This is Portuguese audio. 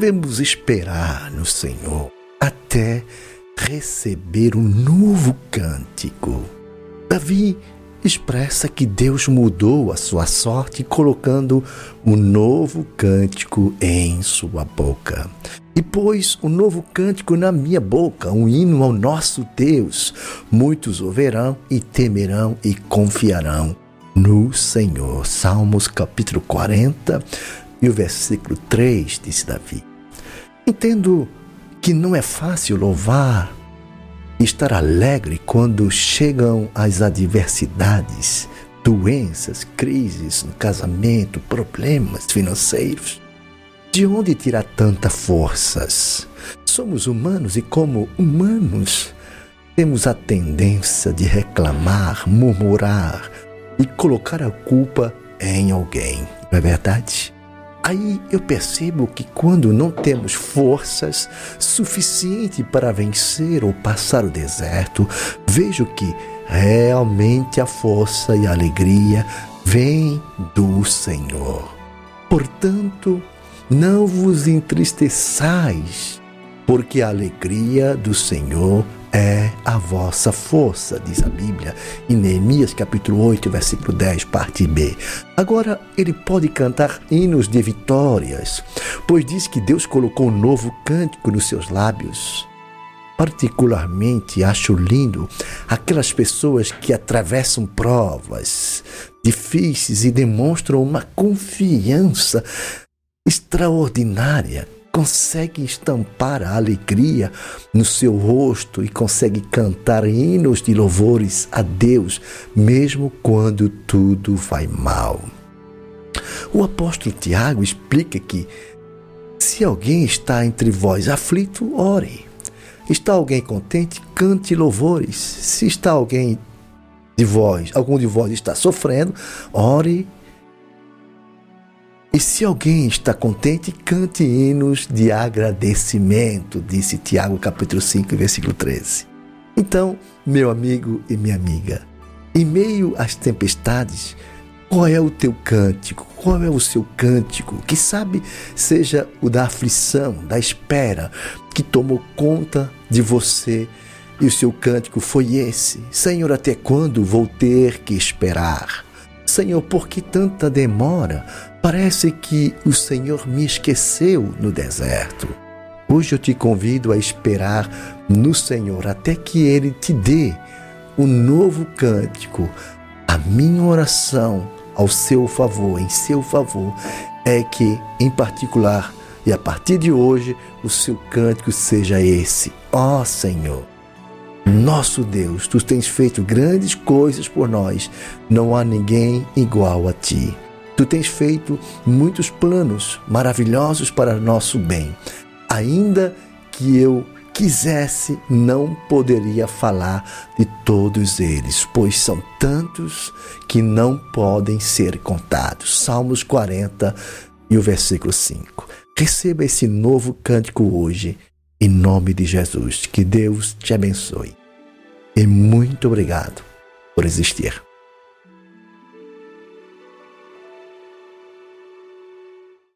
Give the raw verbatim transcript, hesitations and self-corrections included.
devemos esperar no Senhor até receber um novo cântico. Davi expressa que Deus mudou a sua sorte colocando um novo cântico em sua boca. E pôs um novo cântico na minha boca, um hino ao nosso Deus. Muitos ouvirão e temerão e confiarão no Senhor. Salmos capítulo quarenta e o versículo três, disse Davi. Entendo que não é fácil louvar e estar alegre quando chegam as adversidades, doenças, crises no casamento, problemas financeiros. De onde tirar tantas forças? Somos humanos e, como humanos, temos a tendência de reclamar, murmurar e colocar a culpa em alguém, não é verdade? Aí eu percebo que quando não temos forças suficientes para vencer ou passar o deserto, vejo que realmente a força e a alegria vêm do Senhor. Portanto, não vos entristeçais, porque a alegria do Senhor é a vossa força, diz a Bíblia, em Neemias capítulo oito, versículo dez, parte B. Agora, ele pode cantar hinos de vitórias, pois diz que Deus colocou um novo cântico nos seus lábios. Particularmente acho lindo aquelas pessoas que atravessam provas difíceis e demonstram uma confiança extraordinária. Consegue estampar a alegria no seu rosto e consegue cantar hinos de louvores a Deus, mesmo quando tudo vai mal. O apóstolo Tiago explica que se alguém está entre vós aflito, ore. Está alguém contente, cante louvores. Se está alguém de vós, algum de vós está sofrendo, ore. E se alguém está contente, cante hinos de agradecimento, disse Tiago capítulo cinco, versículo treze. Então, meu amigo e minha amiga, em meio às tempestades, qual é o teu cântico? Qual é o seu cântico? Que sabe seja o da aflição, da espera, que tomou conta de você, e o seu cântico foi esse: Senhor, até quando vou ter que esperar? Senhor, por que tanta demora? Parece que o Senhor me esqueceu no deserto. Hoje eu te convido a esperar no Senhor até que Ele te dê um novo cântico. A minha oração ao seu favor, em seu favor, é que, em particular, e a partir de hoje, o seu cântico seja esse: ó Senhor, nosso Deus, Tu tens feito grandes coisas por nós, não há ninguém igual a Ti. Tu tens feito muitos planos maravilhosos para nosso bem. Ainda que eu quisesse, não poderia falar de todos eles, pois são tantos que não podem ser contados. Salmos quarenta e o versículo cinco. Receba esse novo cântico hoje, em nome de Jesus. Que Deus te abençoe. E muito obrigado por existir.